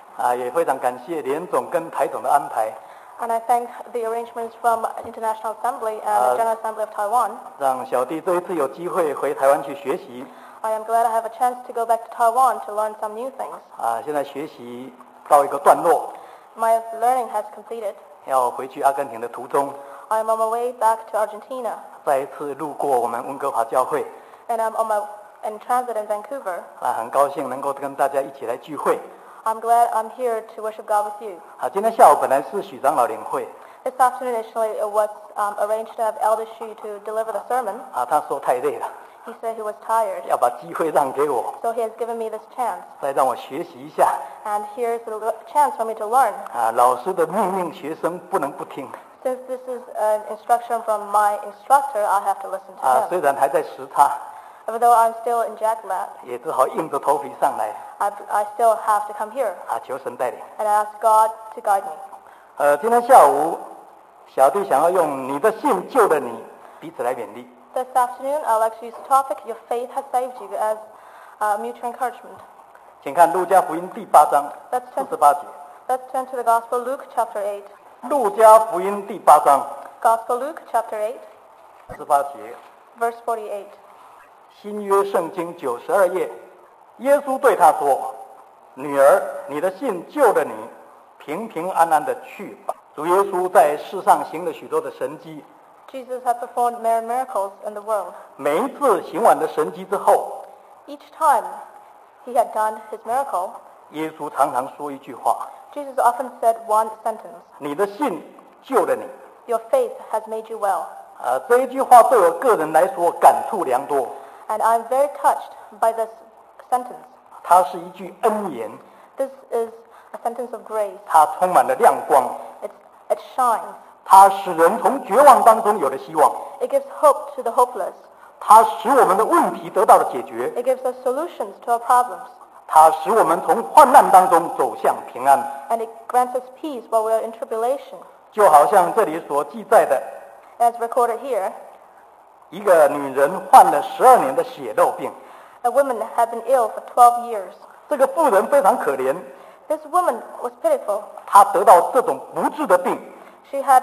也非常感谢联总跟台总的安排， And I thank the arrangements from International Assembly and the General Assembly of Taiwan. 让小弟这一次有机会回台湾去学习。 I am glad I have a chance to go back to Taiwan to learn some new things. 现在学习到一个段落， My learning has completed. 要回去阿根廷的途中， I am on my way back to Argentina, 再一次路过我们温哥华教会， and I'm in transit in Vancouver. 很高兴能够跟大家一起来聚会。 I'm glad I'm here to worship God with you. 今天下午本来是许长老领会， This afternoon, initially, it was arranged to have Elder Xu to deliver the sermon. 他说太累了， He said he was tired, 要把机会让给我， so he has given me this chance. 再让我学习一下。 And here's the chance for me to learn. 老师的命令学生不能不听。 Since this is an instruction from my instructor, I have to listen to him. 虽然还在时差， Even though I'm still in jet lag, 也只好硬着头皮上来。 I still have to come here. 求神带领。 And I ask God to guide me. 今天下午，小弟想要用你的信救了你，彼此来勉励。 This afternoon, I'd like to use the topic, Your faith has saved you, as mutual encouragement. 请看路加福音第8章 Let's turn, 48节。 let's turn to the Gospel Luke chapter 8. 路加福音第8章 Gospel Luke chapter 8, 18节， verse 48. 新约圣经92页，耶稣对他说：“女儿，你的信救了你，平平安安的去吧。”主耶稣在世上行了许多的神迹， Jesus had performed many miracles in the world. 每一次行完的神迹之后， Each time he had done his miracle, 耶稣常常说一句话 Jesus often said one sentence, 你的信救了你。 Your faith has made you well. 这一句话对我个人来说感触良多， And I'm very touched by this sentence. 它是一句恩言， This is a sentence of grace. 它充满了亮光， It shines. 它使人从绝望当中有了希望， It gives hope to the hopeless. 它使我们的问题得到了解决， It gives us solutions to our problems. 它使我们从患难当中走向平安。 And it grants us peace while we are in tribulation. 就好像这里所记载的， As recorded here, 一个女人患了12年的血肉病， a woman had been ill for 12 years. 这个妇人非常可怜， This woman was pitiful. 她得到这种不治的病， She had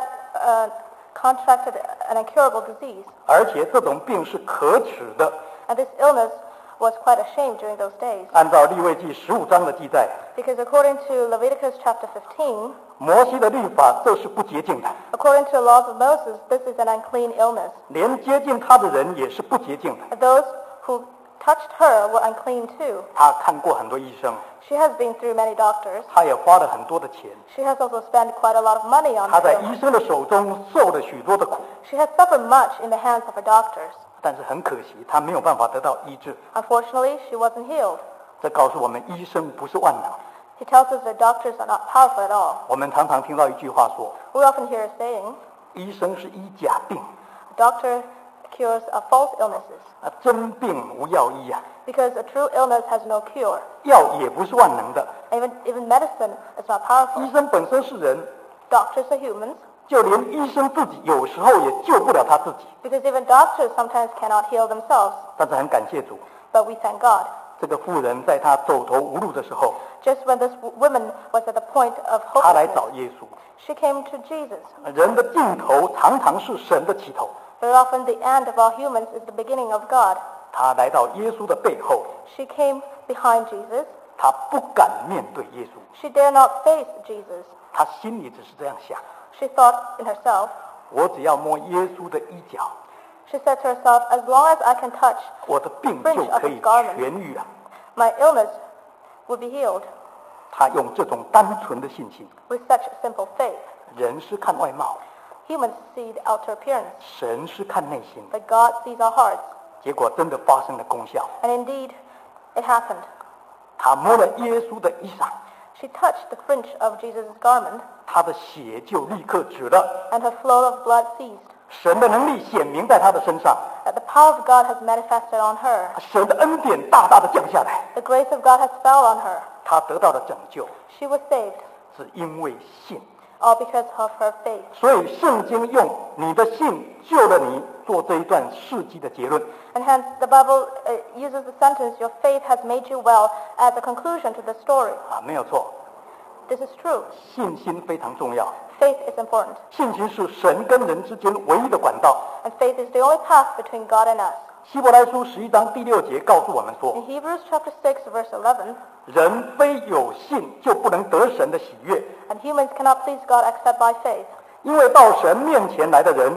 contracted an incurable disease. 而且这种病是可耻的。 And this illness was quite a shame during those days. 按照利未记15章的记载， Because according to Leviticus chapter 15, 摩西的律法这是不洁净的， according to the laws of Moses, this is an unclean illness. 连接近他的人也是不洁净的。 And those who touched her were unclean too. 他看过很多医生， She has been through many doctors. 他也花了很多的钱， She has also spent quite a lot of money on 他在 her. 医生的手中受了许多的苦， She has suffered much in the hands of her doctors. 但是很可惜，他没有办法得到医治。 Unfortunately, she wasn't healed. 这告诉我们，医生不是万能。 He tells us that doctors are not powerful at all. 我们常常听到一句话说， We often hear a saying, 医生是医假病， a doctor cures false illnesses. 真病无药医啊， Because a true illness has no cure. 药也不是万能的。 Even medicine is not powerful. 医生本身是人， Doctors are humans. 就连医生自己有时候也救不了他自己。 Because even doctors sometimes cannot heal themselves. 但是很感谢主， But we thank God. 这个妇人在她走投无路的时候， Just when this woman was at the point of 她来 hopelessness, 找耶稣。 she came to Jesus. 人的尽头常常是神的起头。 Very often the end of all humans is the beginning of God. 她来到耶稣的背后， She came behind Jesus. 她不敢面对耶稣， She dare not face Jesus. 她心里只是这样想： She thought in herself. 我只要摸耶稣的衣角， She said to herself, as long as I can touch 我的病就可以痊愈了。 my illness will be healed. 她用这种单纯的信心。 With such simple faith. 人是看外貌， Humans see the outer appearance, 神是看内心。 but God sees our hearts. 结果真的发生了功效。 And indeed, it happened. 她摸了耶稣的衣裳， She touched the fringe of Jesus' garment, 她的血就立刻止了。 and her flow of blood ceased. 神的能力显明在她的身上， That the power of God has manifested on her. 神的恩典大大的降下来， The grace of God has fell on her. 她得到了拯救， She was saved, 是因为信。 all because of her faith. 所以圣经用你的信救了你做这一段事迹的结论。 And hence, the Bible uses the sentence, your faith has made you well, as a conclusion to the story. 没有错。 This is true. 信心非常重要， Faith is important. 信心是神跟人之间唯一的管道。 And faith is the only path between God and us. 希伯来书11章第6节告诉我们说 In Hebrews chapter 6, verse 11, 人非有信就不能得神的喜悦， and humans cannot please God except by faith. 因为到神面前来的人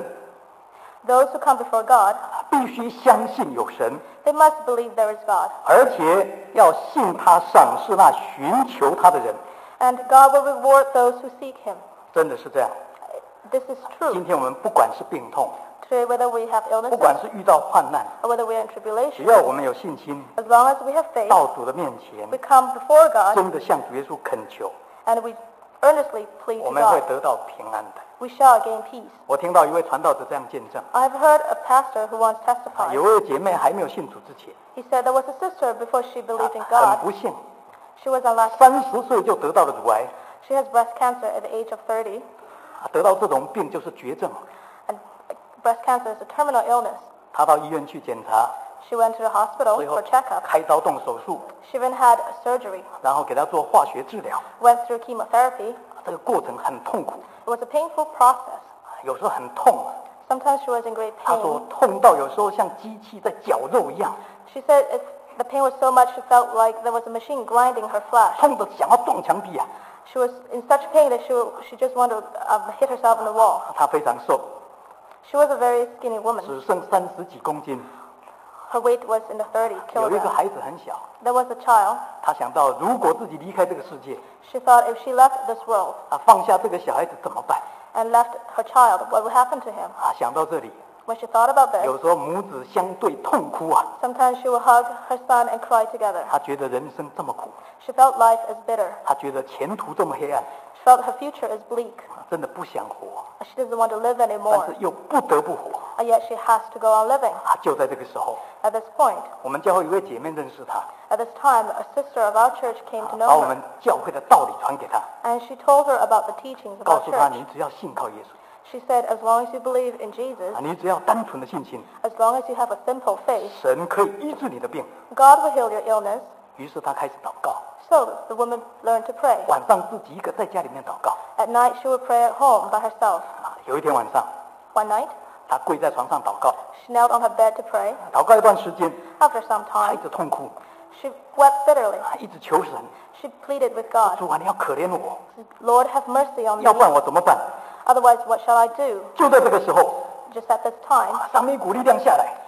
Those who come before God, 必须相信有神， they must believe there is God. 而且要信他赏识那寻求他的人。 And God will reward those who seek him. 真的是这样。 This is 今 true. 天我们不管是病痛， Today, whether we have 不 illnesses 管是遇到患难， or whether we are in 只 tribulation, 要我们有信心， as long as we have faith, 到主的面前 we，come before God 真的向主耶稣恳求， and we earnestly plead 我 to 们会 God. 得到平安的。 We shall gain peace. 我听到一位传道者这样见证， I have heard a pastor who once testified. 有位姐妹还没有信主之前， He said there was a sister before she believed in 很 God. 不幸， She was unlucky. 30岁就得到了乳癌， She has breast cancer at the age of 30, 得到这种病就是绝症。 and breast cancer is a terminal illness. 她到医院去检查， She went to the hospital 最后 for checkup. 开刀动手术， She even had a surgery, 然后给她做化学治疗， went through chemotherapy. 这个过程很痛苦， It was a painful process. 有时候很痛。 Sometimes she was in great 她说 pain. 痛到有时候像机器在绞肉一样， She said the pain was so much she felt like there was a machine grinding her flesh. 痛得想要撞墙壁啊！ She was in such pain that she just wanted to hit herself in the wall. 她非常瘦， She was a very skinny woman. 只剩30几公斤。 Her weight was in the 30 有一个 kilograms. 孩子很小， There was a child. 她想到如果自己离开这个世界， She thought if she left this world 放下这个小孩子怎么办？ and left her child, what would happen to him? 想到这里， When she thought about this, 有时候母子相对痛哭啊， sometimes she would hug her son and cry together. 她觉得人生这么苦， She felt life is bitter. 她觉得前途这么黑暗， She felt her future is bleak. 真的不想活， She doesn't want to live 但 anymore. 是又不得不活。 And yet she has to go on living. 就在这个时候， At this point, 我们教会有一位姐妹认识她， at this time, a sister of our church came to 把 know 我 her. 们教会的道理传给她， And she told her about the teachings of 告 our 诉她 church. 你只要信靠耶稣， She said, as long as you believe in Jesus, 你只要单纯的信心， as long as you have a simple faith, 神可以医治你的病。 God will heal your illness. 于是她开始祷告， So the woman learned to pray. 晚上自己一个在家里面祷告。 At night, she would pray at home by herself. 有一天晚上， One night, 她跪在床上祷告， she knelt on her bed to pray. 祷告一段时间， After some 她一 time, 直痛哭， she wept bitterly. 她一直求神， She pleaded with God, 主啊，你要可怜我， Lord, have mercy on 要不然 me. 我怎么办？ Otherwise, what shall I do? 就在这个时候， Just at this time, 上面一股力量下来，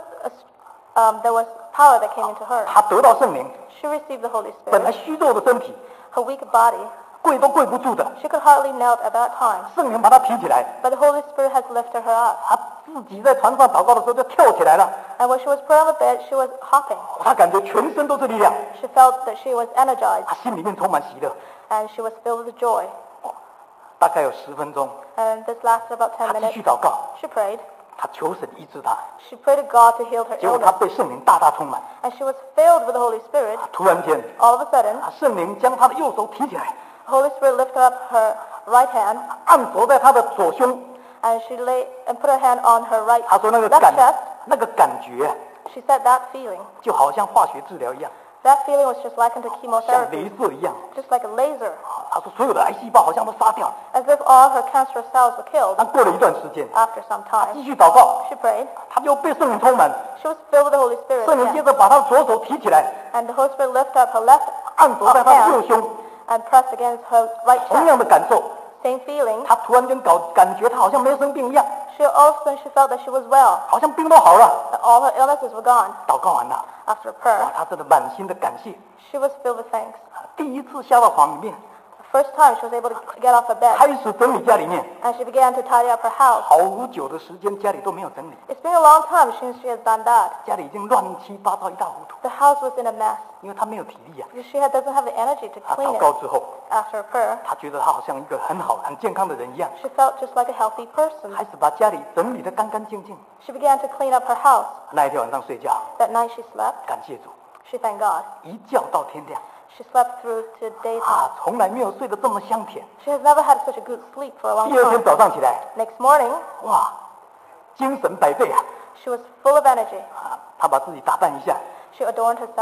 there was power that came into her. 她得到圣灵， She received the Holy 本来 Spirit. 虚弱的身体， Her weak body, 跪都跪不住的， she could hardly knelt at that time. 圣灵把她提起来， But the Holy Spirit has lifted her up. 她自己在床上祷告的时候就跳起来了， And when she was praying on the bed, she was hopping. 她感觉全身都是力量， She felt that she was energized 她心里面充满喜乐。 and she was filled with joy. 大概有10分钟， And this lasted about 10 她继 minutes. 续祷告， She prayed. 她求神医治她， She prayed to God to heal her 结果她 illness. 被圣灵大大充满。 And she was filled with the Holy Spirit. 突然间， All of a sudden, 圣灵将她的右手提起来， the Holy Spirit lifted up her right hand 按着在她的左胸。 and she lay and put her hand on her right 她说那个 left 感 chest. 那个感觉 She said that feeling. 就好像化学治疗一样， That feeling was just likened to 像 chemotherapy, 镭射一样。 just like a laser, 她说所有的癌细胞好像都杀掉了。 as if all her cancerous cells were killed. 但过了一段时间， After some 继 time, 续祷告， she prayed. 她又被圣灵充满， She was filled with the Holy Spirit 圣灵接 again. 着把她的左手提起来， And the Holy Spirit lifted up her left 按着在她的右胸， and pressed against her right 同样 chest. 的感受。 Same feeling. 她突然间感觉她好像没生病一样， She all of a sudden she felt that she was well, 好像病都好了。 that all her illnesses were gone. 祷告完了， After 哇 prayer, 她真的满心的感谢。 she was filled with thanks. 第一次下到床里面， The first time she was able to get off her bed, 开始整理家里面， and she began to tidy up her house. 好久的时间家里都没有整理， It's been a long time since she has done that. 家里已经乱七八糟一塌糊涂， The house was in a mess 因为她没有体力啊。 because she doesn't have the energy to 她 clean 祷告 it. 之后， After prayer, 她觉得她好像一个很好、很健康的人一样， she felt just like a healthy person. 开始把家里整理得干干净净。 She began to clean up her house. 那一天晚上睡觉， That night she slept. 感谢主， She thanked God. 一觉到天亮 She slept through to daytime. 从来没有睡得这么香甜。 She has never had such a good sleep for a long 第二天 time. 早上起来， Next morning, 哇，精神百倍啊！ she was full of energy. 她把自己打扮一下， She adorned herself.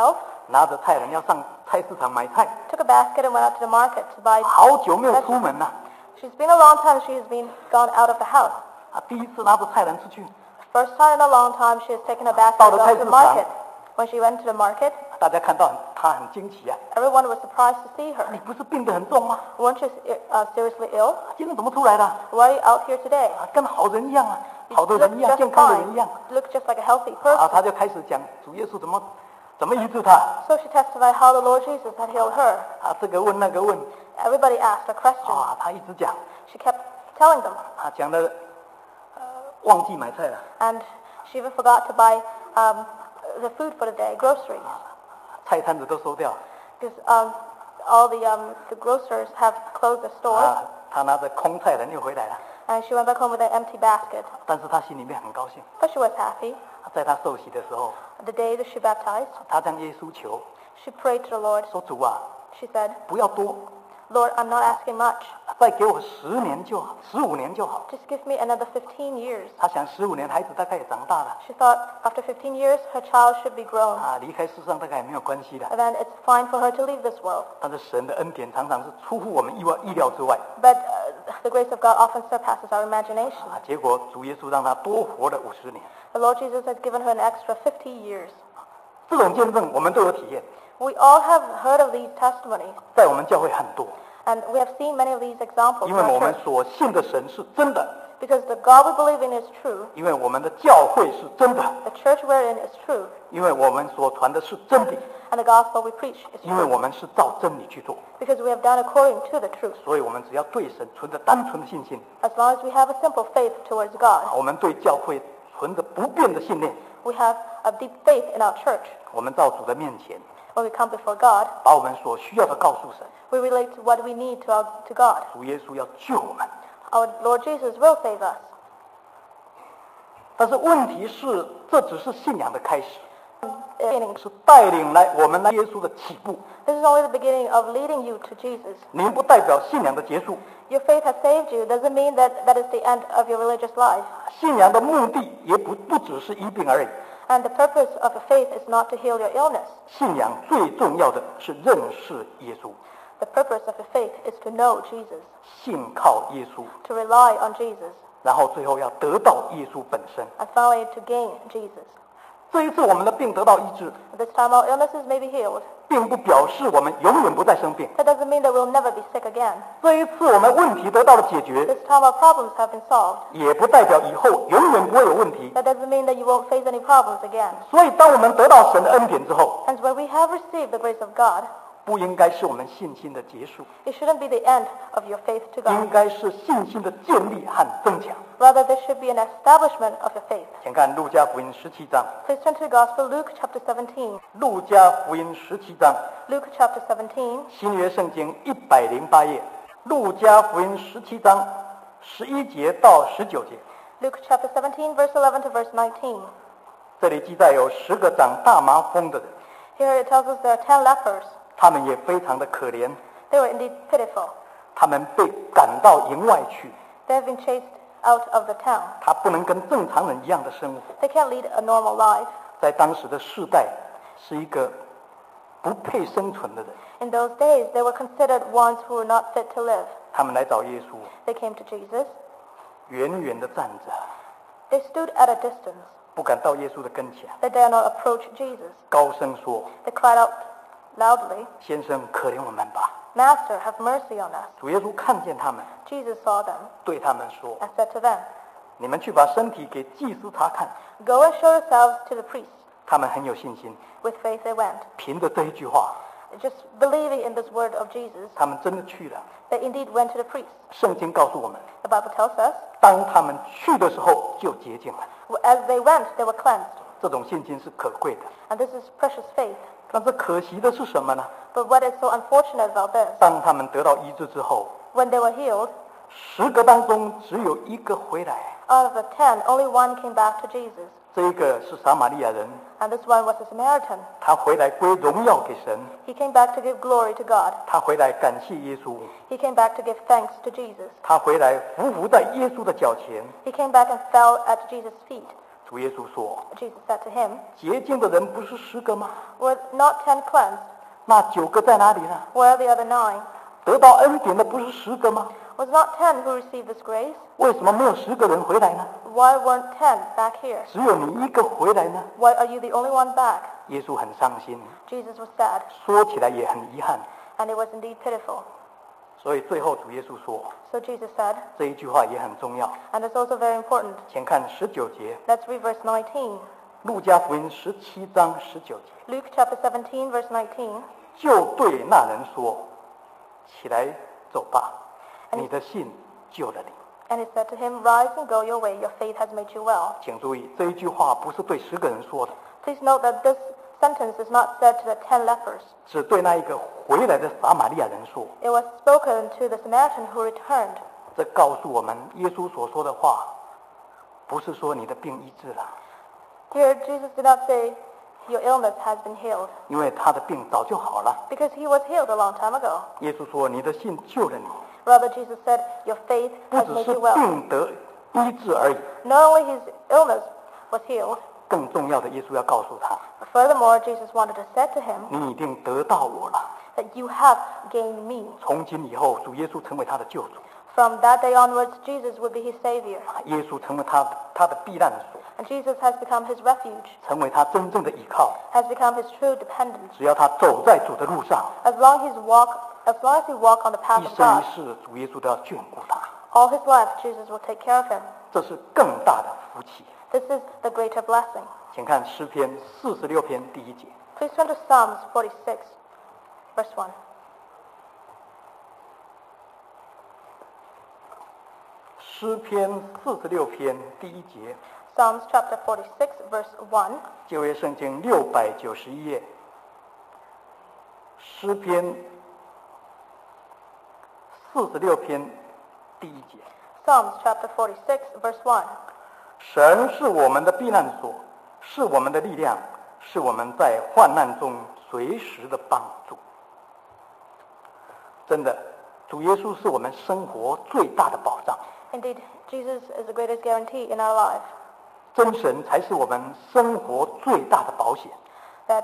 拿着菜篮要上菜市场买菜， took a basket and went out to the market to buy. 好久没有出门了。 She's been a long time she has been gone out of the house. 第一次拿着菜篮出去， First time in a long time she has taken a basket 到了 out 菜 to 市 the 场。 market. When she went to the market, 大家看到她很惊奇啊！ everyone was surprised to see her. 你不是病得很重吗？ Weren't you seriously ill? 今天怎么出来的？ Why are you out here today? 跟好人一样啊， You 好的 look 人一样， just 健康的 fine. 人一样。 You look just like a healthy person. 他就开始讲主耶稣怎么医治他 So she testified how the Lord Jesus had healed her. 这个问那个问 Everybody asked a question. 他一直讲， She kept telling them. 讲的忘记买菜了， And she even forgot to buy the food for the day, groceries. 菜摊子都收掉 Because all the grocers have closed their stores. 他拿着空菜篮又回来了， And she went back home with an empty basket. 但是他心里面很高兴。 But she was happy. 在他受洗的时候， The day that she baptized, 他向耶稣求 she prayed to the Lord. 说：“主啊， She said, 不要多， Lord, I'm not asking much. 再给我10年就好，15年就好。 Just give me another 15 years. ” 他想15年孩子大概也长大了， She thought after 15 years, her child should be grown. 离开世上大概也没有关系的。 And then it's fine for her to leave this world. 但是神的恩典常常是出乎我们意料之外。 But the grace of God often surpasses our imagination. 结果主耶稣让他多活了50年。 The Lord Jesus has given her an extra 50 years. 这种见证我们都有体验， We all have heard of these testimonies. 在我们教会很多， And we have seen many of these examples 因 in 为我 our 们 church. 所信的神是真的， Because the God we believe in is true. 因为我们的教会是真的， The church we're in is true. 因为我们所传的是真理， And the gospel we preach is 因为 true. 我们是照真理去做， Because we have done according to the truth. 所以我们只要对神存着单纯的信心， As long as we have a simple faith towards God, 我们对教会存着不变的信念， we have a deep faith in our church. 我们到主的面前， When we come before God, 把我们所需要的告诉神， we relate to what we need to God. 主耶稣要救我们。 Our Lord Jesus will save us. 但是问题是，这只是信仰的开始， Beginning. 是带领我们来耶稣的起步， This is only the beginning of leading you to Jesus. 您不代表信仰的结束。 Your faith has saved you doesn't mean that that is the end of your religious life. 信仰的目的也不只是医病而已， And the purpose of a faith is not to heal your illness. 信仰最重要的是认识耶稣， The purpose of a faith is to know Jesus, 信靠耶稣， to rely on Jesus, 然后最后要得到耶稣本身。 and finally to gain Jesus. 这一次我们的病得到医治， This time our illnesses may be healed. 并不表示我们永远不再生病。 That doesn't mean that we'll never be sick again. 这一次我们问题得到了解决， This time our problems have been solved. 也不代表以后永远不会有问题。 That doesn't mean that you won't face any problems again. 所以，当我们得到神的恩典之后， And when we have received the grace of God, 不应该是我们信心的结束， it shouldn't be the end of your faith to 应 God. 该是信心的建立和增强。 Rather, there should be an establishment of your faith. 请看路加福音17章， Please turn to the Gospel, Luke chapter 17. 路加福音17章。 Luke chapter 17, 新约圣经108页，路加福音17章11节到19节， Luke chapter 17, verse 11 to verse 19. 这里记载有10个长大麻风的人， Here it tells us there are 10 lepers. 他们也非常的可怜， They were indeed pitiful. 他们被赶到营外去， They have been chased out of the town. 他不能跟正常人一样的生活， They can't lead a normal life. 在当时的世代是一个不配生存的人。 In those days, they were considered ones who were not fit to live. 他们来找耶稣， They came to Jesus. 远远的站着， They stood at a distance. 不敢到耶稣的跟前， They dare not approach Jesus. 高声说 They cried out loudly, 先生，可怜我们吧。 Master, have mercy on us. 主耶稣看见他们， Jesus saw them 对他们说 and said to them, 你们去把身体给祭司查看。 Go and show yourselves to the priest. 他们很有信心， With faith they went. 凭着这一句话， Just believing in this word of Jesus, 他们真的去了。 they indeed went to the priest. 圣经告诉我们， The Bible tells us, 当他们去的时候就洁净了。 as they went, they were cleansed. 这种信心是可贵的。 And this is precious faith. 但是可惜的是什么呢？ But what is so unfortunate about this? 当他们得到医治之后， When they were healed, 10个当中只有1个回来。 out of the 10, only one came back to Jesus. 这一个是撒玛利亚人， And this one was a Samaritan. 他回来归荣耀给神， He came back to give glory to God. 他回来感谢耶稣， He came back to give thanks to Jesus. 他回来匍匐在耶稣的脚前， He came back and fell at Jesus' feet. 主耶稣说 Jesus said to him, 洁净的人不是10个吗？ were not 10 cleansed? 那9个在哪里呢？ Where are the other 9? 得到恩典的不是10个吗？ Was not 10 who received this grace? 为什么没有10个人回来呢？ Why weren't 10 back here? 只有你一个回来呢？ Why are you the only one back? 耶稣很伤心， Jesus was sad, 说起来也很遗憾。 and it was indeed pitiful. 所以最后主耶稣说 So Jesus said, 这一句话也很重要， and it's also very important. 请看19节， Let's read verse 19. 路加福音17章19节， Luke chapter 17, verse 19. 就对那人说：“起来走吧，你的信救了你。” And he said to him, Rise and go your way, your faith has made you well. 请注意，这一句话不是对10个人说的， Please note that this sentence is not said to the 10 lepers. 只对那一个回来的撒玛利亚人说。 It was spoken to the Samaritan who returned. 这告诉我们，耶稣所说的话，不是说你的病医治了， Here, Jesus did not say, Your illness has been healed, 因为他的病早就好了。 because he was healed a long time ago. 耶稣说：“你的信救了你， Rather, Jesus said, Your faith 不 has 只 made 是 you well. 病得医治而已， Not only his illness was healed, 更重要的，耶稣要告诉他， but furthermore, Jesus wanted to say to him 你已经得到我了。 that you have gained me. 从今以后，主耶稣成为他的救主， From that day onwards, Jesus would be his savior, 耶稣成为他的避难所， and Jesus has become his refuge, 成为他真正的依靠。 has become his true dependence. 只要他走在主的路上， As long as he walk on the path 一 of 生 God, 一世，主耶稣都要眷顾他， all his life Jesus will take care of him. 这是更大的福气。 This is the greater blessing. 请看诗篇46篇第1节。 Please turn to Psalms 46, verse 1. 诗篇46篇第1节， Psalms chapter 46, verse 1. 旧约圣经691页，诗篇46篇第1节。 Psalms chapter 46, verse 1. 神是我们的避难所，是我们的力量，是我们在患难中随时的帮助。真的，主耶稣是我们生活最大的保障， Indeed, Jesus is the greatest guarantee in our life. 真神才是我们生活最大的保险。 That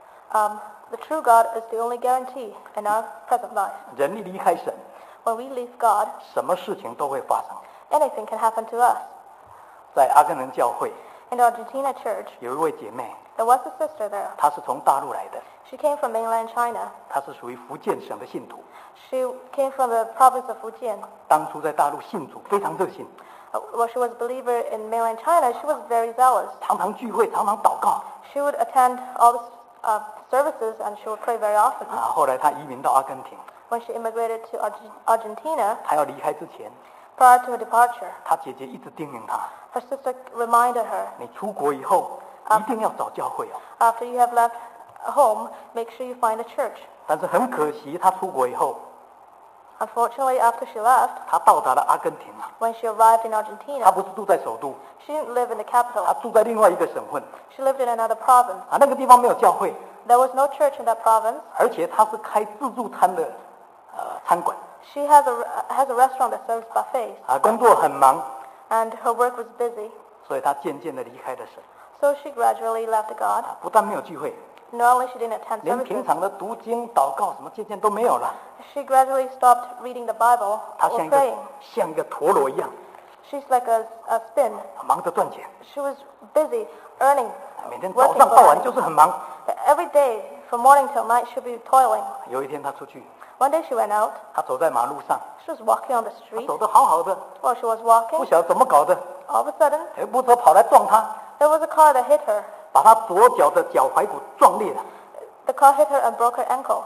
the true God is the only guarantee in our present life. 人一离开神， When we leave God, 什么事情都会发生。 anything can happen to us. 在阿根廷教会 In the Argentina church, 有一位姐妹， there was a sister there. 她是从大陆来的， She came from mainland China. 她是属于福建省的信徒。 She came from the province of Fujian. 当初在大陆信主非常热心， While she was a believer in mainland China, she was very zealous. 常常聚会，常常祷告。 She would attend all the services and she would pray very often. 后来她移民到阿根廷， When she immigrated to Argentina, 她要离开之前， prior to her departure, 她姐姐一直叮咛她， her sister reminded her, 你出国以后一定要找教会哦。 after you have left home, make sure you find a church. 但是很可惜，她出国以后， Unfortunately, after she left, 她到达了阿根廷啊， when she arrived in 她 Argentina, 不是住在首都， she didn't live in the 她 capital. 住在另外一个省份 She lived in another province. 啊，那个地方没有教会， There was no church in that province. 而且她是开自助餐的餐馆 She has a restaurant that serves buffets, 啊，工作很忙， and her work was busy. 所以她渐渐的离开了神， So she gradually left God. 不但没有聚会， Not only she didn't attend 连平 services, 常的读经、祷告什么渐渐都没有了。 she gradually stopped reading the Bible 她 or 像 praying. 一个陀螺一样， She's like a spin. 忙着赚钱， She was busy earning, 每天早 working 上 for 到晚 money. 就是很忙。 Every day, from morning till night, she'd be toiling. 有一天她出去， One day she went out. 她走在马路上， She was walking on the 她 street. 走得好好的， While she was 不 walking, 晓得怎么搞的， all of a sudden, 有部车跑来撞她， there was a car that hit her. 把她左脚的脚踝骨撞裂了， The car hit her and broke her ankle,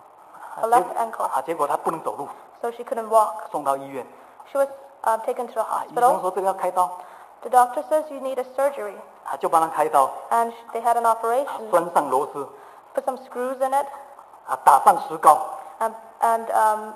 her left ankle, 结果她不能走路， so she couldn't walk. 送到医院， She was taken to the 医生 hospital. 说这个要开刀， The doctor says you need a surgery, 就帮她开刀， and they had an operation, 拴上螺丝， put some screws in it, 打上石膏， and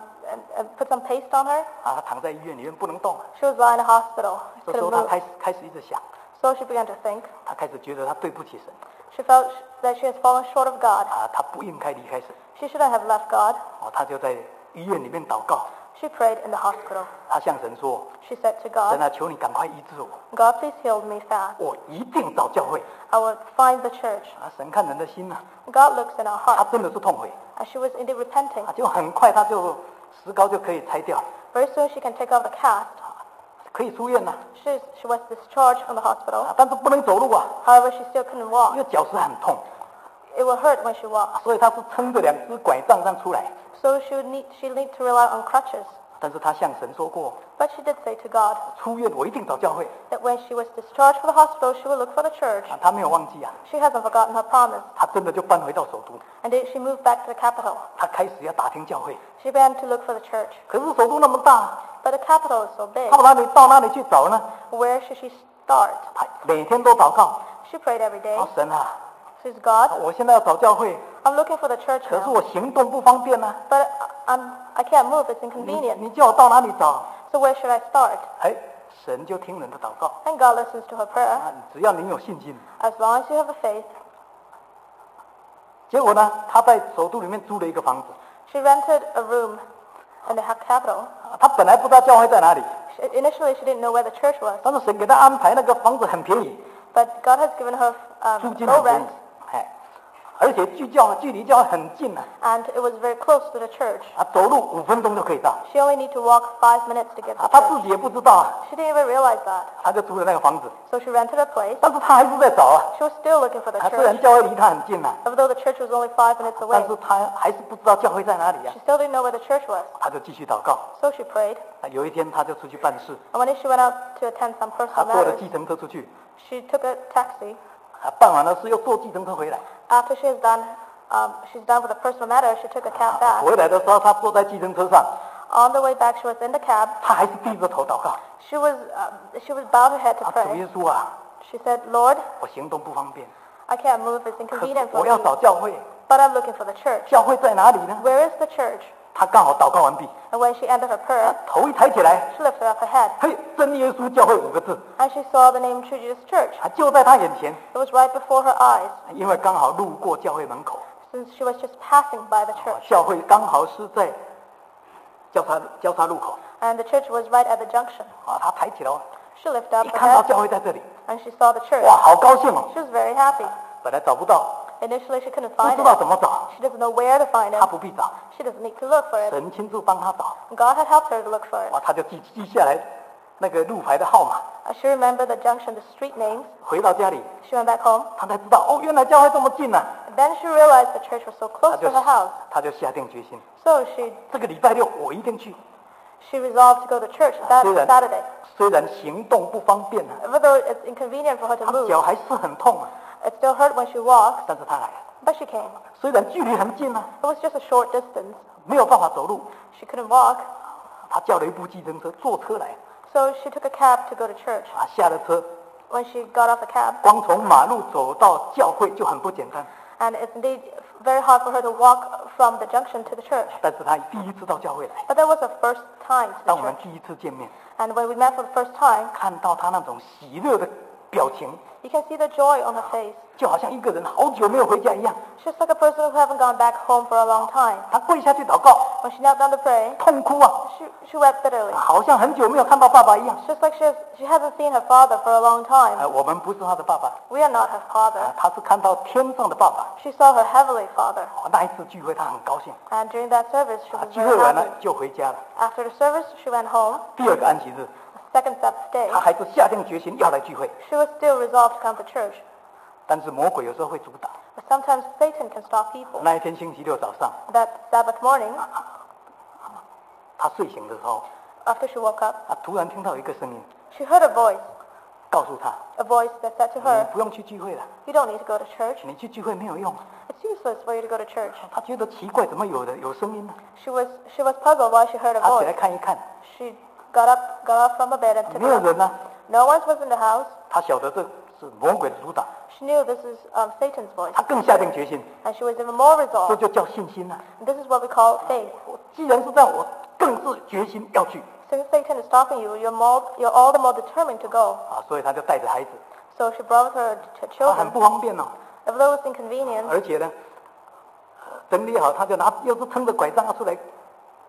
put some paste on her. 她躺在医院里面不能动， She was lying in a hospital, 这时 couldn't 候她 move. 开始一直想， So she began to think. 她开始觉得她对不起神， She felt that she has fallen short of God. 她不应该离开神， She shouldn't have left God. 她就在医院里面祷告， She prayed in the hospital. 她向神说 She said to：“ 神 God, 啊，求你赶快医治我， God, please heal me fast. 我一定找教会。 I will find the church. ” 神看人的心啊， God looks in our 她 heart. 真的是痛悔， And she was indeed repenting. 就很快她就石膏就可以拆掉， Very soon she can take off the cast. 可以出院了。 She was discharged from the hospital. 但是不能走路啊， However, she still couldn't 因 walk. 为脚是很痛， It will hurt when she walks. 所以她是撑着2只拐杖上出来。 So she'll need to rely on crutches. 但是她向神说过， But she did say to God 出院我一定找教会。 that when she was discharged from the hospital, she will look for the church. 她没有忘记啊， She hasn't forgotten her promise. 她真的就搬回到首都， And she moved back to the capital. 她开始要打听教会。 She began to look for the church. 可是首都那么大， But the capital is so big. 她到哪里去找呢？ Where should she start? 她每天都祷告， She prayed every day. 神啊， Says God, 我现在要找教会， I'm looking for the church 可是 now. 我行动不方便啊。 But I can't move. It's 你 inconvenient. 叫我到哪里找？ So where should I start? 哎，神就听人的祷告 And God listens to her prayer 啊，只要你有信心。 as long as you have the faith. 结果呢，她在首都里面租了一个房子， She rented a room in the capital. 她本来不知道教会在哪里， Initially, she didn't know where the church was. 但是神给她安排那个房子很便宜， But God has given her 租金 low 很便宜 rent. ， 哎，而且距离教会很近啊， And it was very close to the church. 走路5分钟就可以到。 She only need to walk 5 minutes to get to 她 church. 自己也不知道啊， She didn't even realize that. 她就租了那个房子， So she rented a place. 但是她还是在找啊。 She was still looking for the 虽然 church. 教会离她很近啊， Although the church was only 5 minutes 但 away. 是她还是不知道教会在哪里啊。 She still didn't know where the church was. 她就继续祷告。 So she prayed. 有一天她就出去办事， And one day she went out to attend some 她 personal 坐了 matters. 计程车出去， She took a taxi. 办完了事又坐计程车回来。 After she's done with the personal matter, she took a cab back. 回来的时候，她坐在计程车上， On the way back, she was in the cab. 她还是低着头祷告。 She was bowed her head to 主耶 pray. 稣啊， She said, Lord, 我行动不方便， I can't move. It's 可是 inconvenient 我 for 要 me. 找教会， But I'm looking for the church. 教会在哪里呢？ Where is the church? 她刚好祷告完毕， And when she ended her prayer, 头一抬起来， she lifted up her head. 嘿，真耶稣教会5个字， And she saw the name True Jesus Church. 就在她眼前， It was right before her eyes, 因为刚好路过教会门口， since she was just passing by the church. 教会刚好是在交叉路口 And the church was right at the junction. 啊，她抬起来， She lifted up 一 her 看到 head, 教会在这里， and she saw the church. 哇，好高兴哦！ She was very happy. 本来找不到， Initially, she couldn't 不 find 知道 it. 怎么找， She doesn't know where to find 她 it. 不必找， She doesn't need to look for it. 神亲自帮她找， God had helped her to look for it. 哇，她就记下来那个路牌的号码， She remembered the junction, the street names. 回到家里， She went back home. 她才知道哦，原来教会这么近呢、 Then she realized the church was so 她 close 就 to her house. 她就下定决心， So 这个礼拜6我一定去。 she resolved to go to church that 虽然 Saturday. 虽然行动不方便啊， Even though it's inconvenient for her to 她 move, 脚还是很痛啊， it still hurt when she walked, 但是她来了。 but she came. 虽然距离很近啊， It was just a short distance. 没有办法走路， She couldn't walk, 她叫了一部计程车，坐车来 so she took a cab to go to church. 啊，下了车， When she got off the cab, 光从马路走到教会就很不简单， and it's indeed very hard for her to walk from the junction to the church. 但是她第一次到教会来， But that was the first time to the 当我们 church. 第一次见面， And when we met for the first time, 看到她那种喜乐的表情， you can see the joy on her face. 就好像一个人好久没有回家一样。 She's like a person who haven't gone back home for a long time. 她跪下去祷告， When she knelt down to pray, 痛哭啊， she wept bitterly. 好像很久没有看到爸爸一样。 It's just like she hasn't seen her father for a long time. 我们不是她的爸爸， We are not her father. 她是看到天上的爸爸。 She saw her heavenly father. 那一次聚会，她很高兴。 And during that service, she was 聚 very 会完了 happy. 就回家了。 After the service, she went home. 第2个安息日， Second Sabbath day, 她还是下定决心要来聚会， she was still resolved to come to church. 但是魔鬼有时候会阻挡。 But sometimes Satan can stop people. 那一天星期6早上， That Sabbath morning, 她睡醒的时候， after she woke up, 她突然听到一个声音， she heard a voice 告诉她， voice that said to 你 her, 不用去聚会了， you don't need to go to church. 你去聚会没有用。 It's useless for you to go to church. 她觉得奇怪，怎么有声音呢？ She was puzzled why she heard a 她起来 voice. 看一看， She got up from her bed and took 没 a 有 look. 人呢、 No one was in the house. 她晓得这是魔鬼的阻挡， She knew this is Satan's voice. 她更下定决心， And she was even more 这 resolved. 就叫信心啊！ And this is what we call faith. 既然是这样，我更是决心要去 Since Satan is stopping you, you're all the more determined to go. 啊！所以她就带着孩子， So she brought with her 她很 children. 不方便哦， Although it's inconvenient, 而且呢，整理好，她就又是撑着拐杖要出来